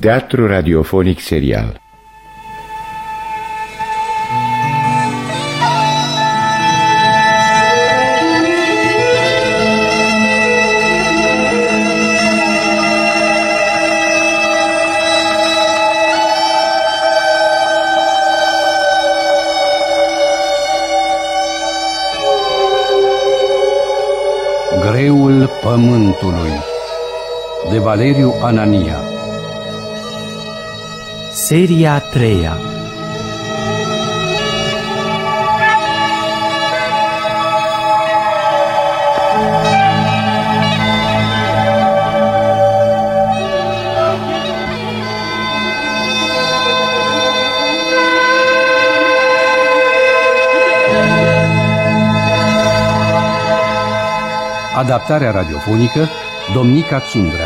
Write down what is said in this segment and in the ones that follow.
Teatru radiofonic serial. Greul pământului de Valeriu Anania. Seria 3-a. Adaptarea radiofonică Domnica Țundrea.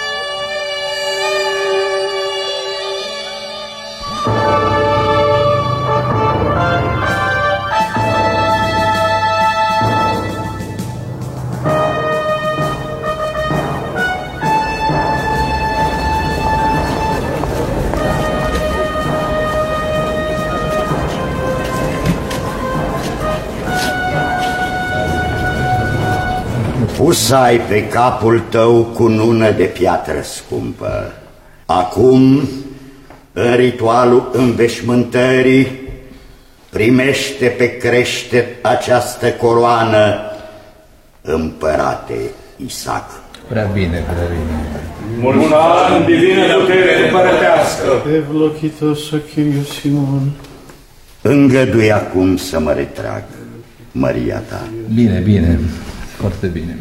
Pus ai pe capul tău cunună de piatră scumpă. Acum, în ritualul înveșmântării, primește pe creștet această coroană, împărate Isaac. Prea bine, prea bine. Mulți ani, divină putere împărătească! Evlochitos Achiriu Simon. Îngădui acum să mă retrag, măria ta. Bine, bine, foarte bine.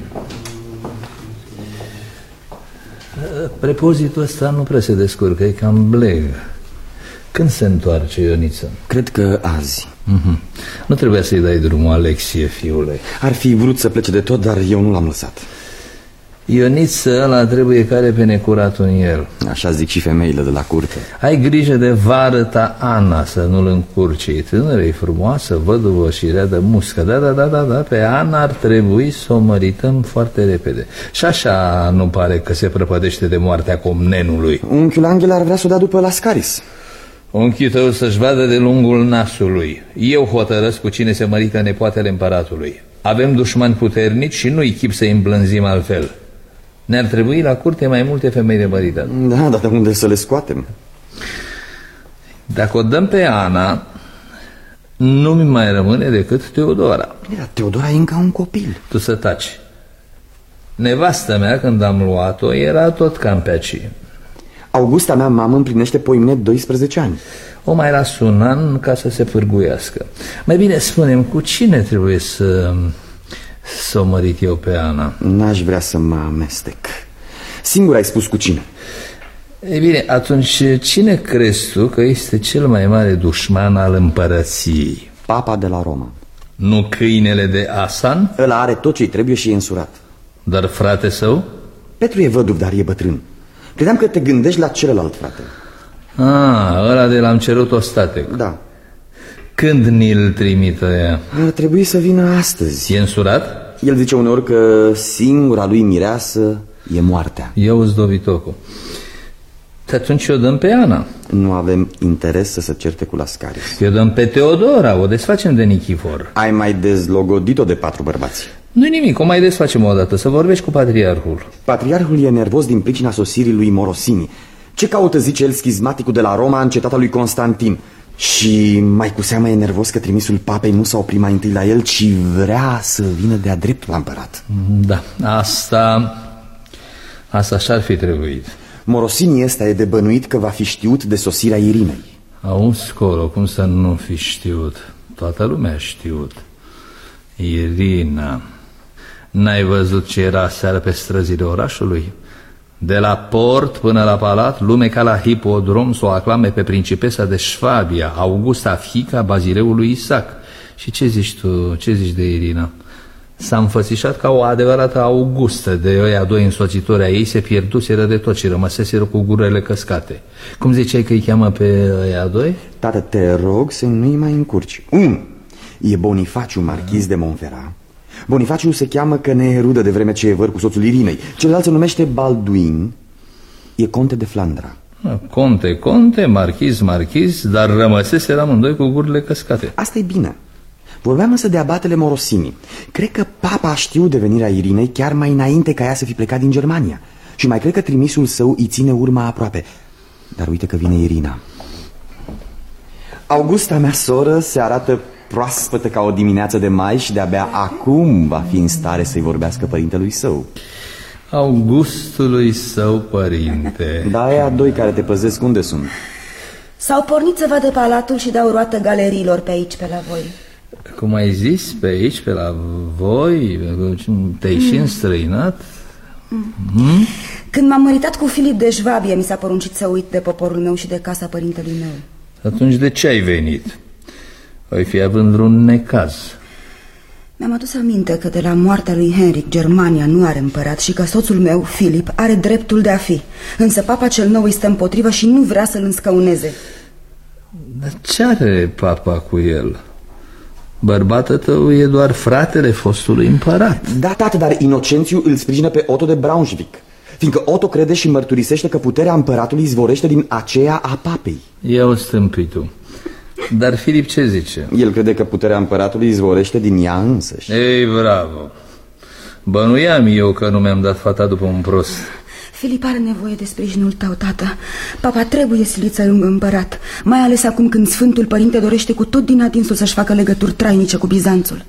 Prepozitul ăsta nu prea se descurcă, e cam bleg. Când se întoarce Ioniță? Cred că azi. Nu trebuia să-i dai drumul, Alexie, fiule. Ar fi vrut să plece de tot, dar eu nu l-am lăsat. Ioniță ăla trebuie care pe necuratul în el. Așa zic și femeile de la curte. Ai grijă de vară ta Ana, să nu-l încurci. E tânără, e frumoasă, văduvă și rea de muscă. Da, pe Ana ar trebui să o mărităm foarte repede. Și așa nu pare că se prăpădește de moartea comnenului. Unchiul Angel ar vrea să o dea după Lascaris. Unchiul tău să-și vadă de lungul nasului. Eu hotărăsc cu cine se mărită nepoatele împăratului. Avem dușmani puternici și nu-i chip să-i îmblânzim altfel. Ne-ar trebui la curte mai multe femei de măritat. Da, dar de unde să le scoatem? Dacă o dăm pe Ana, nu-mi mai rămâne decât Teodora. Teodora e încă un copil. Tu să taci. Nevastă mea, când am luat-o, era tot cam pe aici. Augusta mea mamă împlinește poimne 12 ani. O mai las un an ca să se pârguiască. Mai bine spune-mi, cu cine trebuie să o mărit eu pe Ana? N-aș vrea să mă amestec. Singur ai spus cu cine. Ei bine, atunci cine crezi tu că este cel mai mare dușman al împărăției? Papa de la Roma. Nu câinele de Asan? Ăla are tot ce-i trebuie și e însurat. Dar frate său? Petru e văduv, dar e bătrân. Credeam că te gândești la celălalt frate. Ăla de l-am cerut ostatec. Da. Când ni-l trimită ea? Ar trebui să vină astăzi. E însurat? El zice uneori că singura lui mireasă e moartea. Eu îți dovitocu. Atunci o dăm pe Ana. Nu avem interes să se certe cu Lascaris. Eu dăm pe Teodora, o desfacem de Nichifor. Ai mai dezlogodit-o de 4 bărbați. Nu-i nimic, o mai desfacem o dată, să vorbești cu patriarhul. Patriarhul e nervos din pricina sosirii lui Morosini. Ce caută, zice el, schizmaticul de la Roma în cetatea lui Constantin? Și mai cu seamă e nervos că trimisul papei nu s-a oprit mai întâi la el, ci vrea să vină de-a drept la împărat. Da, asta și-ar fi trebuit. Morosini ăsta e de bănuit că va fi știut de sosirea Irinei. Auzi, Colo, cum să nu fi știut? Toată lumea a știut. Irina. N-ai văzut ce era aseară pe străzile orașului? De la port până la palat, lume ca la hipodrom să o aclame pe principesa de Șvabia, Augusta, fiica Bazileului Isaac. Și ce zici tu, ce zici de Irina? S-a înfățișat ca o adevărată Augustă. De ăia doi însoțitori ai ei se pierduseră de tot și rămăseseră cu gurile căscate. Cum ziceai că îi cheamă pe ăia doi? Tată, te rog să nu-i mai încurci. 1. E Bonifaciu, marchiz de Montferrat. Bonifaciu se cheamă că ne rudă de vreme ce e văr cu soțul Irinei. Celălalt se numește Balduin. E conte de Flandra. Conte, marchiz, dar rămăseseră amândoi cu gurile căscate. Asta e bine. Vorbeam însă de abatele Morosini. Cred că papa știu de venirea Irinei chiar mai înainte ca ea să fi plecat din Germania. Și mai cred că trimisul său îi ține urma aproape. Dar uite că vine Irina. Augusta mea soră se arată proaspătă ca o dimineață de mai și de-abia acum va fi în stare să-i vorbească părintelui său. Augustului său părinte. Da, aia doi care te păzesc unde sunt? S-au pornit să vadă palatul și dau roată galeriilor pe aici, pe la voi. Cum ai zis, pe aici, pe la voi? Te-ai și înstrăinat? Când m-am măritat cu Filip de Șvabie, mi s-a poruncit să uit de poporul meu și de casa părintelui meu. Atunci de ce ai venit? Ai fi având vreun necaz. Mi-am adus aminte că de la moartea lui Henric Germania nu are împărat și că soțul meu, Filip, are dreptul de a fi. Însă papa cel nou îi stă împotrivă și nu vrea să-l înscăuneze. Dar ce are papa cu el? Bărbatul tău e doar fratele fostului împărat. Da, tată, dar Inocențiu îl sprijină pe Otto de Braunschweig, fiindcă Otto crede și mărturisește că puterea împăratului izvorește din aceea a papei. Ia-o stâmpitul. Dar Filip ce zice? El crede că puterea împăratului izvorește din ea însăși. Ei, bravo. Bănuiam eu că nu mi-am dat fata după un prost. Filip are nevoie de sprijinul tău, tată. Papa trebuie silit să lungă împărat, mai ales acum când Sfântul Părinte dorește cu tot din adinsul să-și facă legături trainice cu Bizanțul.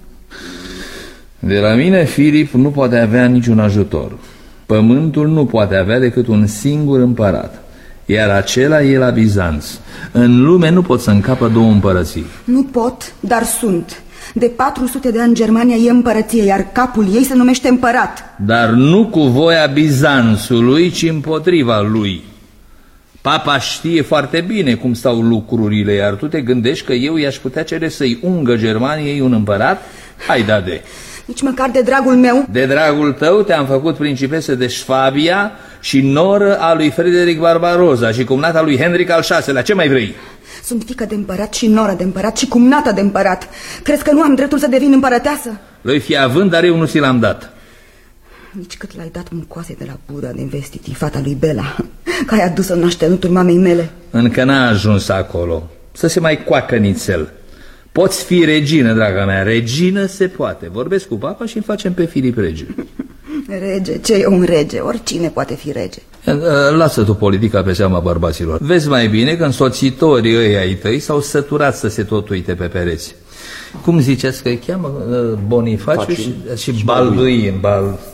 De la mine Filip nu poate avea niciun ajutor. Pământul nu poate avea decât un singur împărat, iar acela e la Bizanț. În lume nu pot să încapă două împărății. Nu pot, dar sunt. De 400 de ani Germania e împărăție, iar capul ei se numește împărat. Dar nu cu voia Bizanțului, ci împotriva lui. Papa știe foarte bine cum stau lucrurile, iar tu te gândești că eu i-aș putea cere să-i ungă Germaniei un împărat? Hai, dade! Nici măcar de dragul meu. De dragul tău te-am făcut principesă de Șfabia și noră a lui Frederic Barbarossa și cumnata lui Henric al VI-lea. Ce mai vrei? Sunt fiică de împărat și noră de împărat și cumnată de împărat. Crezi că nu am dreptul să devin împărăteasă? L-ai fi având, dar eu nu ți l-am dat. Nici cât l-ai dat mucoase de la Buda de investitii, fata lui Bela, că ai adus-o în așternutul mamei mele. Încă n-a ajuns acolo. Să se mai coacă nițel. Poți fi regină, draga mea. Regină se poate. Vorbesc cu papa și îl facem pe Filip rege. Rege? Ce e un rege? Oricine poate fi rege. Lasă tu politica pe seama bărbaților. Vezi mai bine că însoțitorii ăia ai tăi s-au săturat să se tot uite pe pereți. Cum ziceți că îi cheamă? Bonifaciu și Balduin.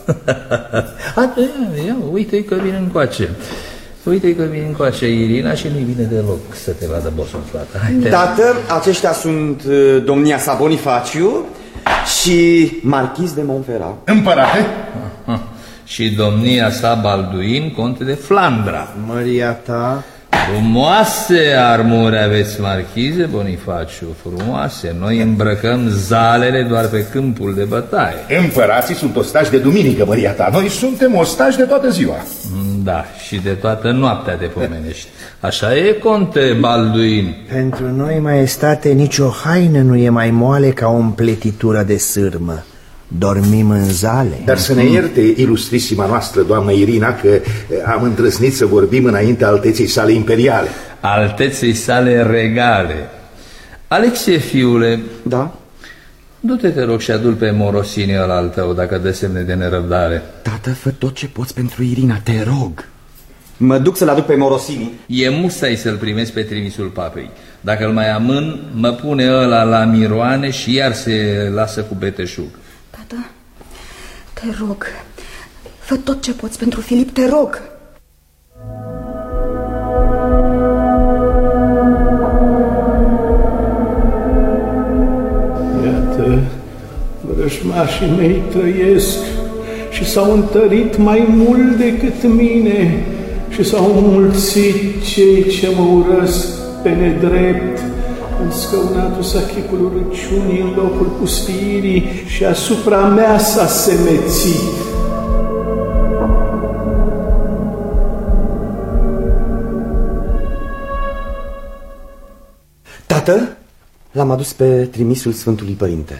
Ia, uite că vine încoace. Uite că vine încoace Irina și nu-i vine deloc să te vadă bosunflată. Tată, aceștia sunt domnia sa Bonifaciu și marchiz de Montferrat. Împărate? Și domnia sa Balduin, conte de Flandra. Măria ta. Frumoase armuri aveți, marchize Bonifaciu, frumoase. Noi îmbrăcăm zalele doar pe câmpul de bătaie. Împărații sunt ostași de duminică, măria ta. Noi suntem ostași de toată ziua. Da, și de toată noaptea te pomenești. Așa e, conte Balduin. Pentru noi, maestate, nicio haină nu e mai moale ca o împletitură de sârmă. Dormim în zale. Dar să ne ierte ilustrisima noastră, doamnă Irina, că am îndrăznit să vorbim înaintea alteței sale imperiale. Alteței sale regale. Alexie, fiule. Da? Du-te, te rog, și adu-l pe Morosini ăla al tău, dacă dă semne de nerăbdare. Tată, fă tot ce poți pentru Irina, te rog. Mă duc să-l aduc pe Morosini. E musai să-l primesc pe trimisul papei. Dacă îl mai amân, mă pune ăla la miroane și iar se lasă cu beteșug. Tată, te rog, fă tot ce poți pentru Filip, te rog. Iată, vrăjmașii mei trăiesc și s-au întărit mai mult decât mine și s-au înmulțit cei ce mă urăsc pe nedrept. În scăunatul s-a chipul urăciunii în locul pustiirii și asupra mea s-a semețit. Tată, l-am adus pe trimisul Sfântului Părinte.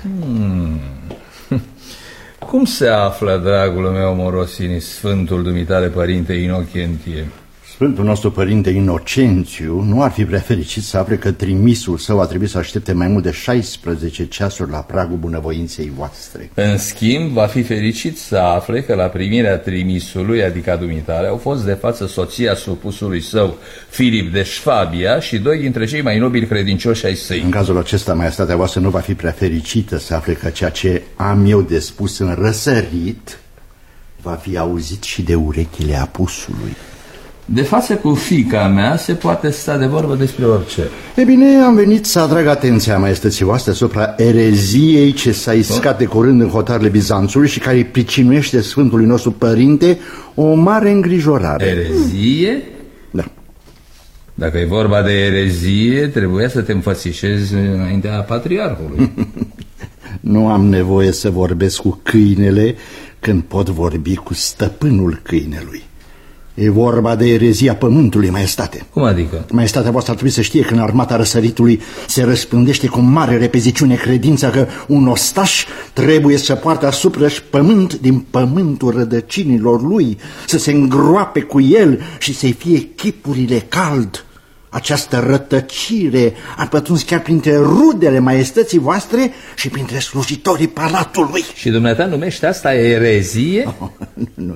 Cum se află, dragul meu Morosini, Sfântul Dumitare Părinte Inocentie? Sfântul nostru părinte Inocențiu nu ar fi prea fericit să afle că trimisul său a trebuit să aștepte mai mult de 16 ceasuri la pragul bunăvoinței voastre. În schimb, va fi fericit să afle că la primirea trimisului, adică a dumitale, au fost de față soția supusului său, Filip de Șfabia, și doi dintre cei mai nobili credincioși ai săi. În cazul acesta, maestatea voastră nu va fi prea fericită să afle că ceea ce am eu de spus în răsărit va fi auzit și de urechile apusului. De față cu fiica mea se poate sta de vorbă despre orice. E bine, am venit să atrag atenția maestății voastre asupra ereziei ce s-a iscat de curând în hotarele Bizanțului și care îi pricinuiește Sfântului nostru Părinte o mare îngrijorare. Erezie? Da. Dacă e vorba de erezie, trebuia să te înfățișezi înaintea patriarhului. Nu am nevoie să vorbesc cu câinele când pot vorbi cu stăpânul câinelui. E vorba de erezia pământului, maestate. Cum adică? Maestatea voastră ar trebui să știe că în armata răsăritului se răspândește cu mare repeziciune credința că un ostaș trebuie să poarte asupra-și pământ din pământul rădăcinilor lui, să se îngroape cu el și să-i fie chipurile cald. Această rătăcire a pătruns chiar printre rudele maestății voastre și printre slujitorii palatului. Și dumneata numește asta erezie? Nu,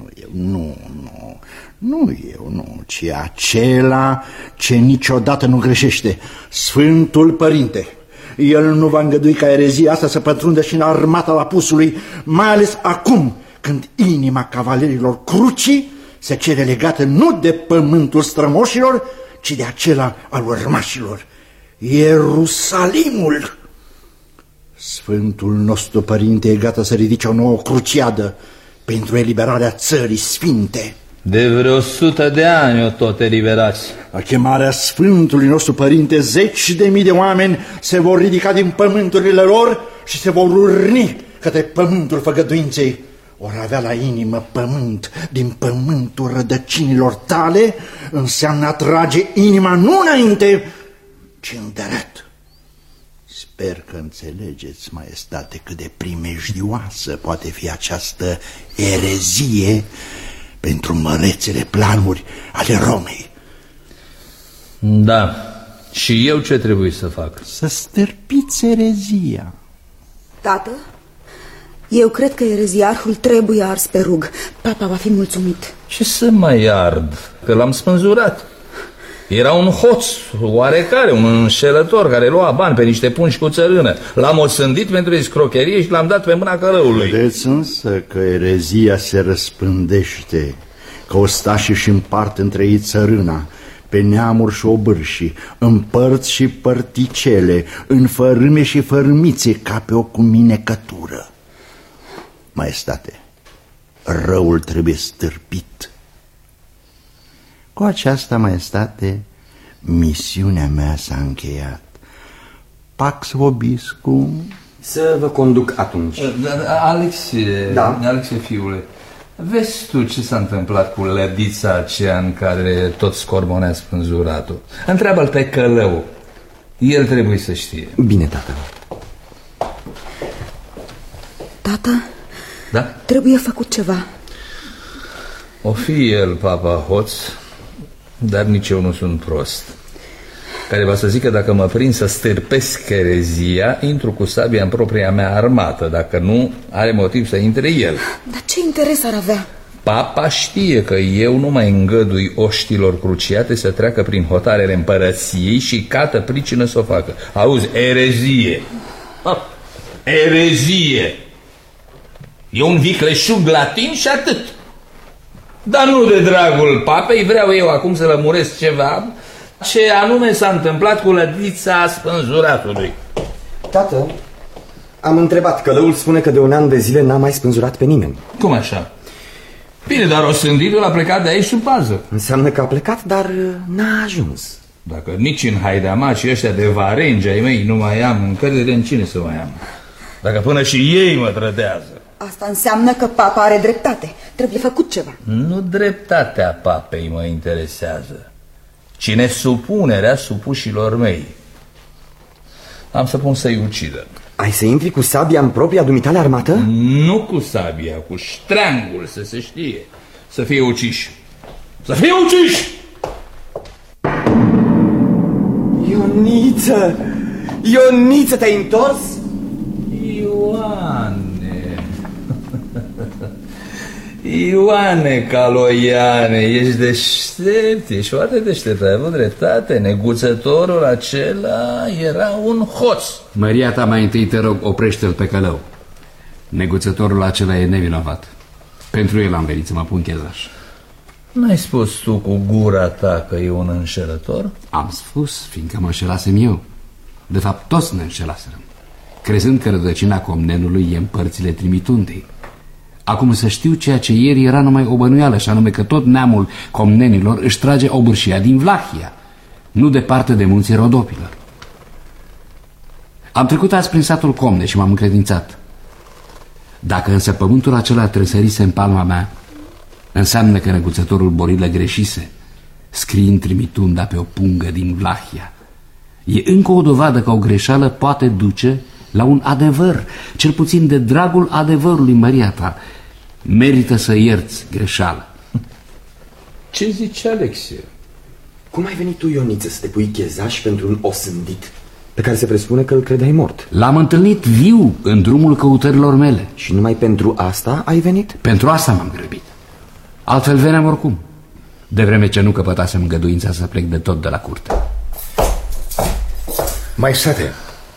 ci acela ce niciodată nu greșește, Sfântul Părinte. El nu va îngădui ca erezia asta să pătrundă și în armata apusului, mai ales acum când inima cavalerilor crucii se cere legată nu de pământul strămoșilor, ci de acela al urmașilor, Ierusalimul. Sfântul nostru Părinte e gata să ridice o nouă cruciadă pentru eliberarea țării sfinte. De vreo 100 de ani o tot eliberați. La chemarea Sfântului nostru Părinte, 10.000 de oameni se vor ridica din pământurile lor și se vor urni către pământul făgăduinței. Or avea la inimă pământ din pământul rădăcinilor tale înseamnă a trage inima nu înainte, ci în deret. Sper că înțelegeți, maestate, cât de primejdioasă poate fi această erezie pentru mărețele planuri ale Romei. Da, și eu ce trebuie să fac? Să stârpiți erezia. Tată, eu cred că ereziarhul trebuie ars pe rug. Papa va fi mulțumit. Ce să mai ard? Că l-am spânzurat. Era un hoț oarecare, un înșelător care lua bani pe niște pungi cu țărână. L-am osândit pentru escrocherie și l-am dat pe mâna călăului. Vedeți însă că erezia se răspândește, că ostașii își împart între ei țărâna, pe neamuri și obârși, în părți și părticele, în fărâme și fărâmițe, ca pe o cuminecătură. Maestate, răul trebuie stârpit. Cu aceasta, maestate, misiunea mea s-a încheiat. Pax vobiscum. Să vă conduc atunci. Alexie, da? Alexie, fiule, vezi tu ce s-a întâmplat cu lădița aceea în care tot scorbonea spânzuratul? Întreabă-l pe călău. El trebuie să știe. Bine, tată. Tată? Da? Trebuie făcut ceva. O fi el, papa hoț, dar nici eu nu sunt prost, care va să zică dacă mă prind să stârpesc erezia, intru cu sabia în propria mea armată. Dacă nu, are motiv să intre el. Dar ce interes ar avea? Papa știe că eu nu mai îngădui oștilor cruciate să treacă prin hotarele împărăției și cată pricină să o facă. Auzi, erezie. Erezie. E un vicleșug latin și atât. Dar nu de dragul papei, vreau eu acum să lămuresc ceva ce anume s-a întâmplat cu lădița spânzuratului. Tată, am întrebat, călăul spune că de un an de zile n-a mai spânzurat pe nimeni. Cum așa? Bine, dar osânditul a plecat de aici sub pază. Înseamnă că a plecat, dar n-a ajuns. Dacă nici în haidamacii ăștia de varengi ai mei nu mai am încredere, în cine să mai am? Dacă până și ei mă trădează. Asta înseamnă că papa are dreptate. Trebuie făcut ceva. Nu dreptatea papei mă interesează, ci nesupunerea supușilor mei. Am să pun să-i ucidă. Ai să intri cu sabia în propria dumitale armată? Nu cu sabia, cu ștreangul, să se știe. Să fie uciși. Să fie uciși! Ioniță! Ioniță, te-ai întors? Ioane Caloiane, ești deștept, ești foarte deștept, ai avut dreptate. Neguțătorul acela era un hoț. Măria ta, mai întâi te rog, oprește-l pe călău. Neguțătorul acela e nevinovat. Pentru el am venit să mă pun chezaș. N-ai spus tu cu gura ta că e un înșelător? Am spus, fiindcă mă înșelasem eu. De fapt, toți ne înșelaserăm, crezând că rădăcina Comnenului e în părțile Trimitundei. Acum să știu ceea ce ieri era numai o bănuială, și anume că tot neamul Comnenilor își trage obârșia din Vlahia, nu departe de munții Rodopilor. Am trecut azi prin satul Comne și m-am încredințat. Dacă însă pământul acela tresărise în palma mea, înseamnă că neguțătorul Borilă greșise, scriind Trimitunda pe o pungă din Vlahia. E încă o dovadă că o greșeală poate duce la un adevăr, cel puțin de dragul adevărului, Maria ta. Merită să ierți greșeala. Ce zice Alexie? Cum ai venit tu, Ioniță, să te pui chezaș pentru un osândit pe care se presupune că îl credeai mort? L-am întâlnit viu în drumul căutărilor mele. Și numai pentru asta ai venit? Pentru asta m-am grăbit. Altfel veneam oricum, de vreme ce nu căpătasem îngăduința să plec de tot de la curte. Maestate.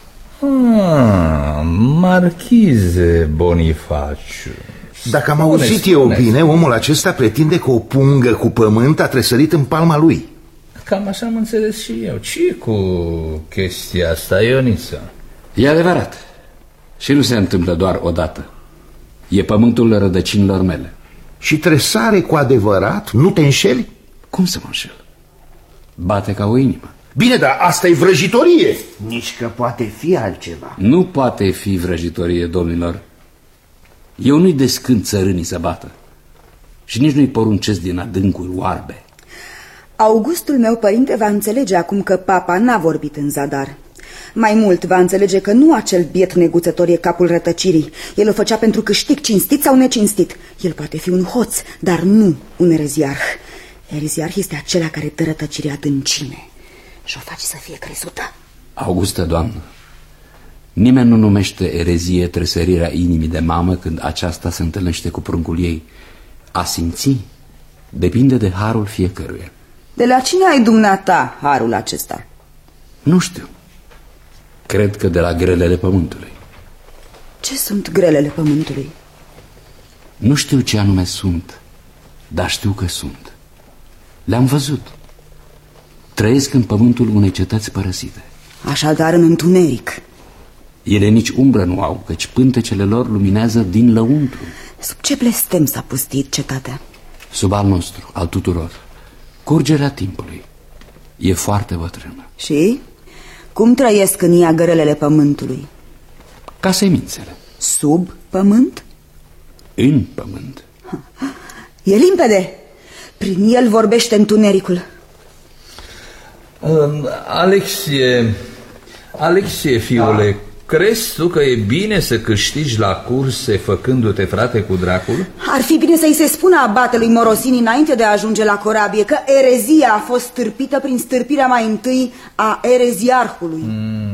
Marchize Bonifaciu. Dacă am auzit eu bine, omul acesta pretinde că o pungă cu pământ a tresărit în palma lui. Cam așa am înțeles și eu. Ce cu chestia asta, Ioniță? E adevărat. Și nu se întâmplă doar odată. E pământul rădăcinilor mele. Și tresare cu adevărat? Nu te înșeli? Cum să mă înșel? Bate ca o inimă. Bine, dar asta e vrăjitorie. Nici că poate fi altceva. Nu poate fi vrăjitorie, domnilor. Eu nu-i descânt țărânii să bată și nici nu-i poruncesc din adâncuri oarbe. Augustul meu părinte va înțelege acum că papa n-a vorbit în zadar. Mai mult va înțelege că nu acel biet neguțător e capul rătăcirii. El o făcea pentru câștig, cinstit sau necinstit. El poate fi un hoț, dar nu un ereziarh. Ereziarh este acela care dă rătăcirea adâncime și o face să fie crezută. Augustă, doamnă, nimeni nu numește erezie tresărirea inimii de mamă când aceasta se întâlnește cu pruncul ei. A simți depinde de harul fiecăruia. De la cine ai dumneata harul acesta? Nu știu. Cred că de la grelele pământului. Ce sunt grelele pământului? Nu știu ce anume sunt, dar știu că sunt. Le-am văzut. Trăiesc în pământul unei cetăți părăsite. Așadar în întuneric. Ele nici umbră nu au, căci pântecele lor luminează din lăuntru. Sub ce blestem s-a pustit cetatea? Sub al nostru, al tuturor. Curgerea timpului. E foarte bătrână. Și? Cum trăiesc în ea grelele pământului? Ca semințele. Sub pământ? În pământ. E limpede. Prin el vorbește întunericul. Alexie, fiule, crezi tu că e bine să câștigi la curse făcându-te frate cu dracul? Ar fi bine să-i se spună abatelui Morosini înainte de a ajunge la corabie că erezia a fost stârpită prin stârpirea mai întâi a ereziarhului.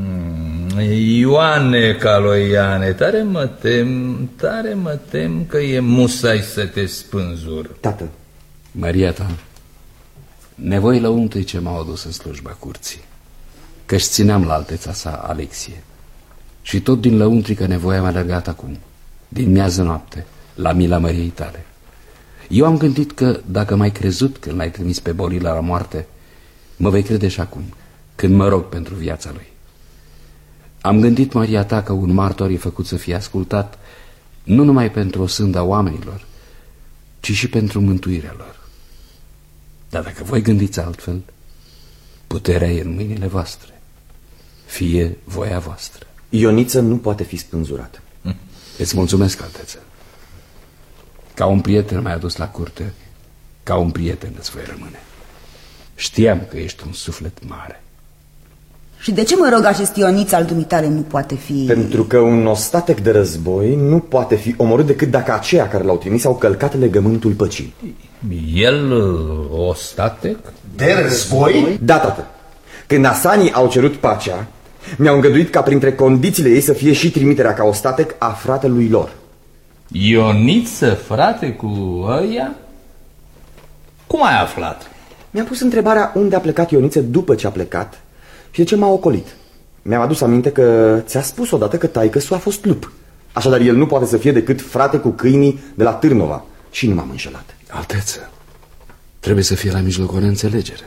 Ioane Caloiane, tare mă tem că e musai să te spânzuri. Tată. Maria ta, nevoi lăuntui ce m-au adus în slujba curții, că-și țineam la alteța sa Alexie. Și tot din lăuntrică nevoia m-a alergat acum, din miază noapte, la mila Măriei tale. Eu am gândit că dacă m-ai crezut când l-ai trimis pe Borila la moarte, mă vei crede și acum, când mă rog pentru viața lui. Am gândit, Maria ta, că un martor e făcut să fie ascultat, nu numai pentru o sânda oamenilor, ci și pentru mântuirea lor. Dar dacă voi gândiți altfel, puterea e în mâinile voastre, fie voia voastră. Ioniță nu poate fi spânzurată. Îți mulțumesc, alteță. Ca un prieten m-ai adus la curte, ca un prieten îți voi rămâne. Știam că ești un suflet mare. Și de ce, mă rog, acest Ioniț al dumitale nu poate fi... Pentru că un ostatec de război nu poate fi omorât decât dacă aceia care l-au trimis au călcat legământul păcii. El, ostatec? De război? Da, tată. Când asanii au cerut pacea, mi-au îngăduit ca printre condițiile ei să fie și trimiterea ca ostatec a fratelui lor. Ioniță, frate, cu ăia? Cum ai aflat? Mi-am pus întrebarea unde a plecat Ioniță după ce a plecat și de ce m-a ocolit. Mi-am adus aminte că ți-a spus odată că taică-su a fost lup. Așadar el nu poate să fie decât frate cu câinii de la Târnova. Și nu m-am înșelat. Alteță, trebuie să fie la mijloc o neînțelegere.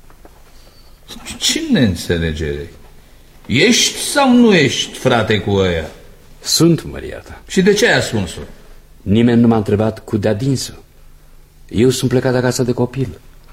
Ce neînțelegere? Ești sau nu ești frate cu ăia? Sunt, măria ta. Și de ce ai ascuns-o? Nimeni nu m-a întrebat cu de-a dinsă. Eu sunt plecat de acasă de copil.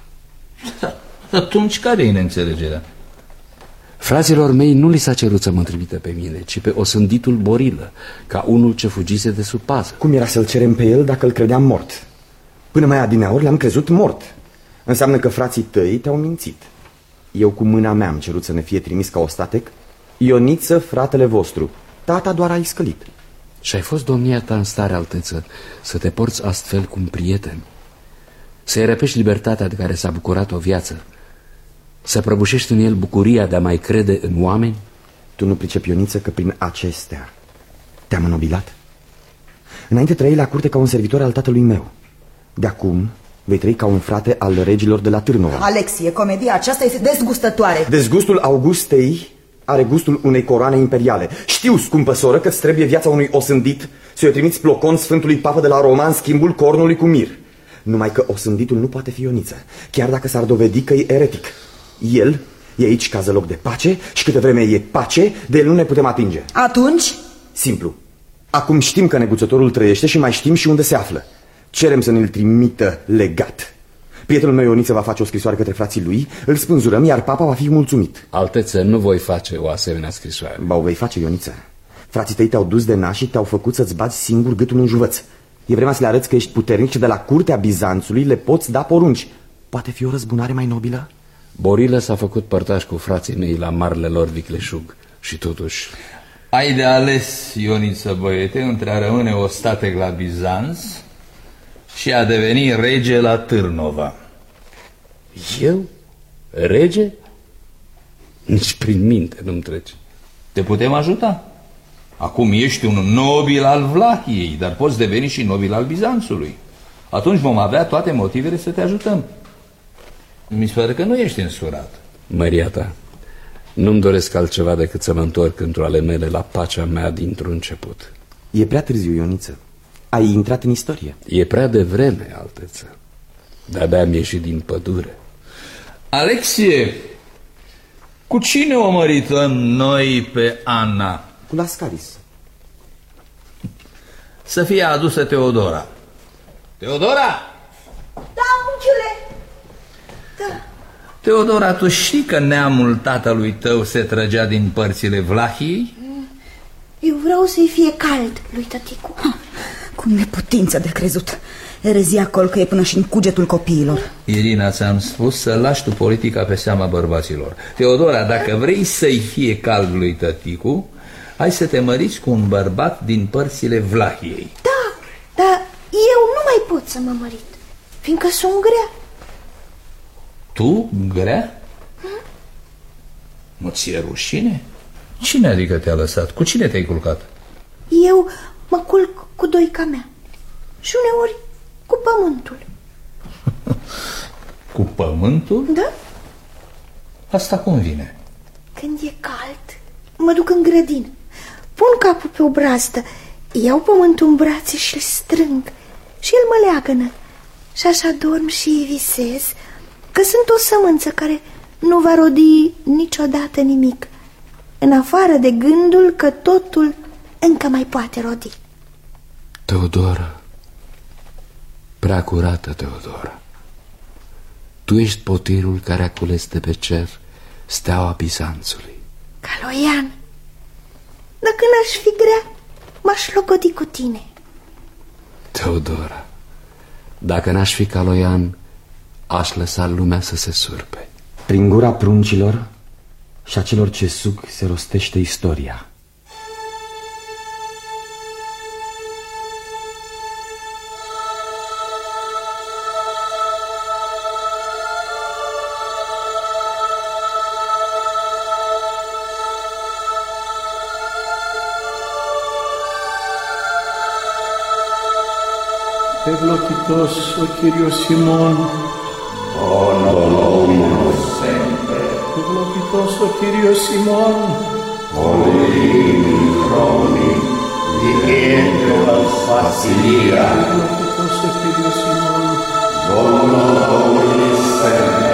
Atunci care e neînțelegerea? Fraților mei nu li s-a cerut să mă trimită pe mine, ci pe osânditul Borilă, ca unul ce fugise de sub pază. Cum era să-l cerem pe el dacă îl credeam mort? Până mai adineauri l-am crezut mort. Înseamnă că frații tăi te-au mințit. Eu cu mâna mea am cerut să ne fie trimis ca ostatec Ioniță, fratele vostru. Tata doar a iscălit. Și ai fost, domnia ta, în stare, Alteță, să te porți astfel cu un prieten, să-i răpești libertatea de care s-a bucurat o viață, să prăbușești în el bucuria de a mai crede în oameni? Tu nu pricepi, Ioniță, că prin acestea te-am înnobilat? Înainte trăiei la curte ca un servitor al tatălui meu. De acum vei trăi ca un frate al regilor de la Târnova. Alexie, comedia aceasta este dezgustătoare. Dezgustul Augustei are gustul unei coroane imperiale. Știu, scumpă soră, că-ți trebuie viața unui osândit să-i o trimiți plocon Sfântului Papă de la Roma în schimbul cornului cu mir. Numai că osânditul nu poate fi Ioniță, chiar dacă s-ar dovedi că e eretic. El e aici ca loc de pace și câte vreme e pace, de el nu ne putem atinge. Atunci? Simplu. Acum știm că neguțătorul trăiește și mai știm și unde se află. Cerem să ne-l trimită legat. Prietenul meu Ioniță va face o scrisoare către frații lui, îl spânzurăm, iar papa va fi mulțumit. Alteță, nu voi face o asemenea scrisoare. Ba, o vei face, Ioniță. Frații tăi te-au dus de naș și te-au făcut să-ți bați singur gâtul în juvăț. E vremea să le arăți că ești puternic și de la curtea Bizanțului le poți da porunci. Poate fi o răzbunare mai nobilă? Borilă s-a făcut părtaș cu frații mei la marele lor vicleșug și totuși... Ai de ales, Ioniță, băiete, între a rămâne ostatec la Bizanț și a deveni rege la Târnova. Eu? Rege? Nici prin minte nu-mi trece. Te putem ajuta. Acum ești un nobil al Vlahiei, dar poți deveni și nobil al Bizanțului. Atunci vom avea toate motivele să te ajutăm. Mi se pare că nu ești însurat. Măria ta, nu-mi doresc altceva decât să mă întorc într-o ale mele la pacea mea dintr-un început. E prea târziu, Ioniță. Ai intrat în istorie. E prea devreme, Alteță. De-abia am ieșit din pădure. Alexie, cu cine o mărităm noi pe Ana? Cu Lascaris. Să fie adusă Teodora. Teodora! Da, unchiule! Da. Teodora, tu știi că neamul tatălui tău se trăgea din părțile Vlahiei? Eu vreau să-i fie cald lui tăticu. Cu neputință de crezut. Erezia colcăie până și în cugetul copiilor. Irina, ți-am spus să lași tu politica pe seama bărbaților. Teodora, dacă vrei să-i fie cald lui tăticu, hai să te măriți cu un bărbat din părțile Vlahiei. Da, dar eu nu mai pot să mă mărit, fiindcă sunt grea. Tu, grea? Nu ți-e rușine? Cine adică te-a lăsat? Cu cine te-ai culcat? Eu mă culc cu doica mea și uneori cu pământul. Cu pământul? Da. Asta cum vine? Când e cald, mă duc în grădină, pun capul pe o brazdă, iau pământul în brațe și îl strâng și el mă leagănă. Și așa dorm și visez că sunt o sămânță care nu va rodi niciodată nimic, în afară de gândul că totul încă mai poate rodi. Teodora, prea curată Teodora, tu ești potirul care a cules de pe cer steaua Bizanțului. Caloian, dacă n-aș fi grea, m-aș logodi cu tine. Teodora, dacă n-aș fi Caloian, aș lăsa lumea să se surpe. Prin gura pruncilor și a celor ce sug se rostește istoria. Ευλογητός ο Κύριος ημών, ονομούμενος sempre. Ευλογητός ο Κύριος ημών, ολίγη χρόνη, διέντρος βασιλεία. Ευλογητός ο Κύριος ημών, ονομούμενος sempre.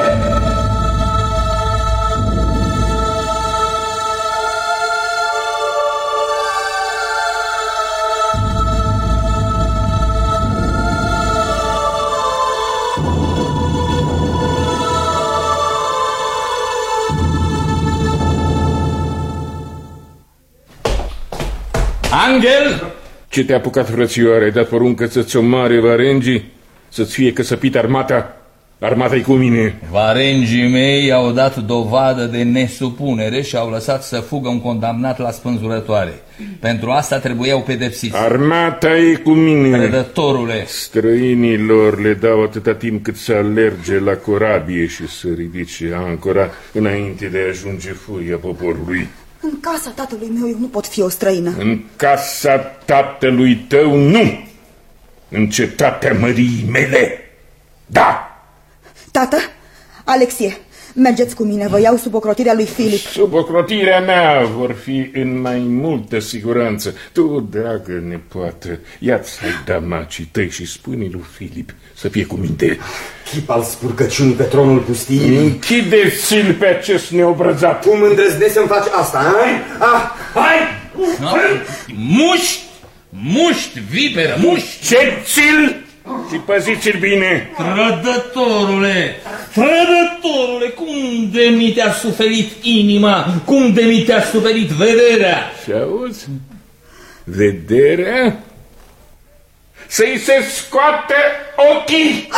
Angel! Ce te-a apucat, frățioare? Ai dat poruncă să-ți omoare varengii? Să-ți fie căsăpit armata? Armata-i cu mine. Varengii mei au dat dovadă de nesupunere și au lăsat să fugă un condamnat la spânzurătoare. Pentru asta trebuiau pedepsiți. Armata-i cu mine. Trădătorule! Străinilor le dau atâta timp cât să alerge la corabie și să ridice ancora înainte de a ajunge furia poporului. În casa tatălui meu eu nu pot fi o străină. În casa tatălui tău nu. În cetatea măriei mele, da. Tată, Alexie, mergeți cu mine, vă iau sub ocrotirea lui Filip. Sub ocrotirea mea vor fi în mai multă siguranță. Tu, dragă nepoată, ia-ți hai damacii tăi și spune lui Filip să fie cu minte. Chip al spurcăciunii pe tronul pustiei. Închideți-l pe acest neobrăzat. Cum îndrăznești să-mi faci asta, hai? Hai! No. Muști! Muști, viperă, muști! Ceți-l și păziți-l bine! Trădătorule! Trădătorule! Cum de mi te-a suferit inima? Cum de mi te-a suferit vederea? Și auzi? Vederea? Să-i se scoate ochii!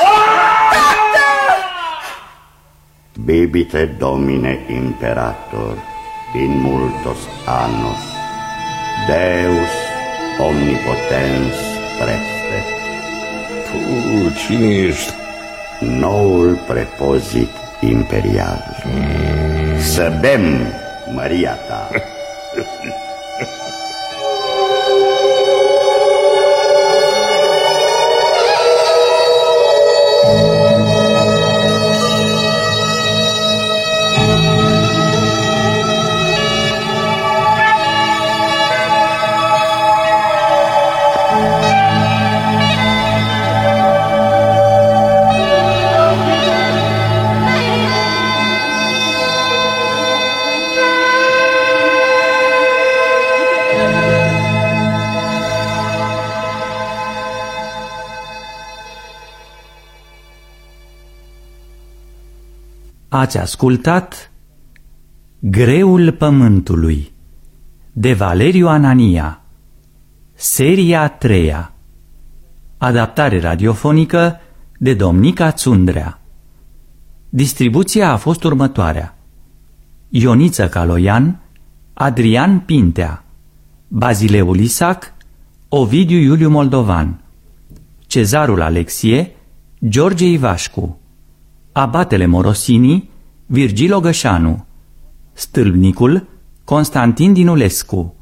Bibite Domine Imperator in multos annos, Deus omnipotens preste. Tu, cine ești? Noul prepozit imperial. Să bem măria ta. Ați ascultat Greul Pământului de Valeriu Anania, seria 3-a, adaptare radiofonică de Domnica Țundrea. Distribuția a fost următoarea: Ioniță Caloian, Adrian Pintea, Bazileu Lisac, Ovidiu Iuliu Moldovan, Cezarul Alexie, George Ivașcu, Abatele Morosini, Virgil Ogășanu, Stâlpnicul, Constantin Dinulescu,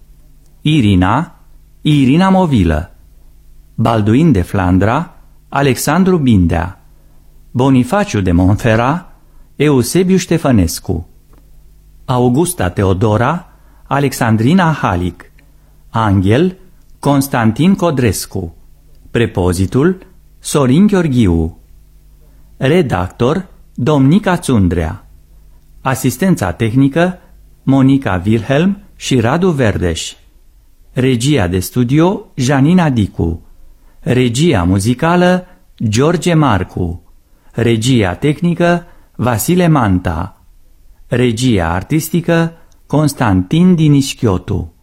Irina Movilă, Balduin de Flandra, Alexandru Bindea, Bonifaciu de Monfera, Eusebiu Ștefănescu, Augusta Teodora, Alexandrina Halic, Angel, Constantin Codrescu, Prepozitul, Sorin Gheorghiu, redactor, Domnica Țundrea, asistența tehnică, Monica Wilhelm și Radu Verdeș, regia de studio, Janina Dicu, regia muzicală, George Marcu, regia tehnică, Vasile Manta, regia artistică, Constantin Dinișchiotu.